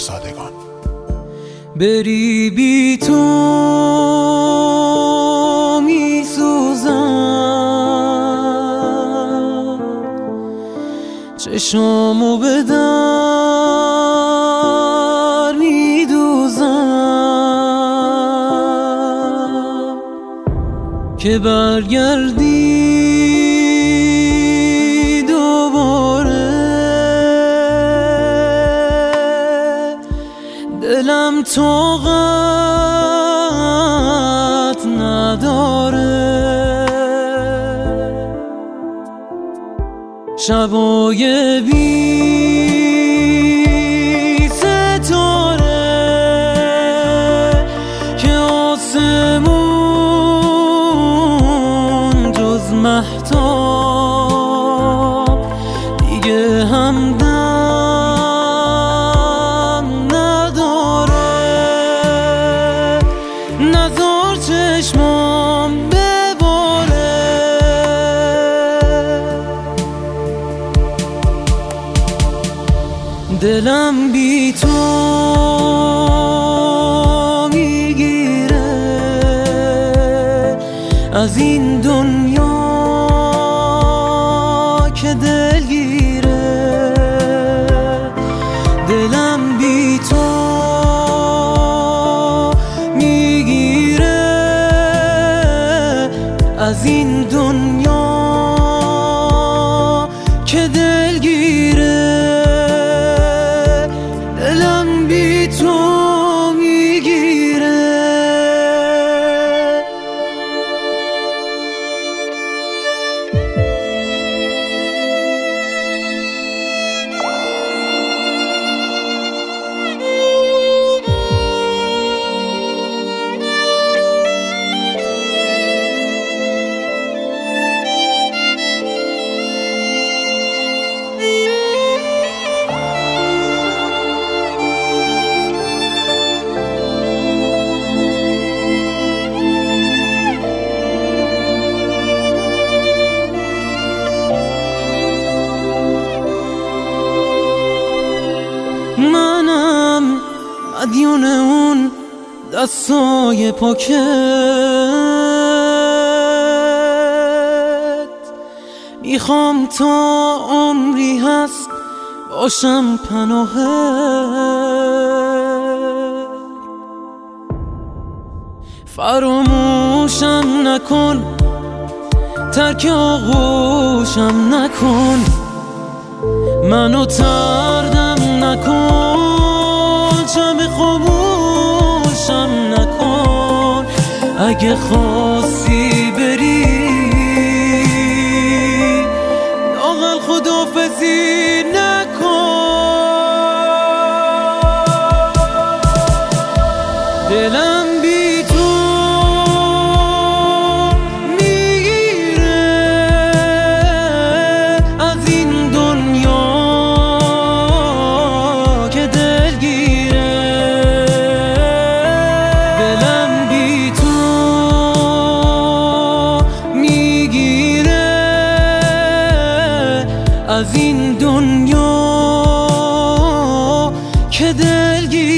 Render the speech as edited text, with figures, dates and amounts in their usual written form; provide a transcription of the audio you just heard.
شاهزادگان. بری بی تو می سوزم، چشامو به در می دوزم که برگردی دوباره. دلم طاقت نداره شبای بی ستاره که آسمون جز مهتاب دیگه همدم نزار چشمام بباره. دلم بی تو میگیره از این دنیا که دلگیره. دلم بی تو از این دنیا که دلگیره. دلم بی تو میگیره. منم مدیون اون دستای پاکت، میخوام تا عمری هست باشم پناهت. فراموشم نکن، ترک آغوشم نکن، منو تردم نکن، شب خاموشم نکن. اگه خواستی بری لااقل خداحافظی نکن. دلم بی تو میگیره از این دنیا که دلگیره. دلم بی تو میگیره از این دنیا که دلگیره.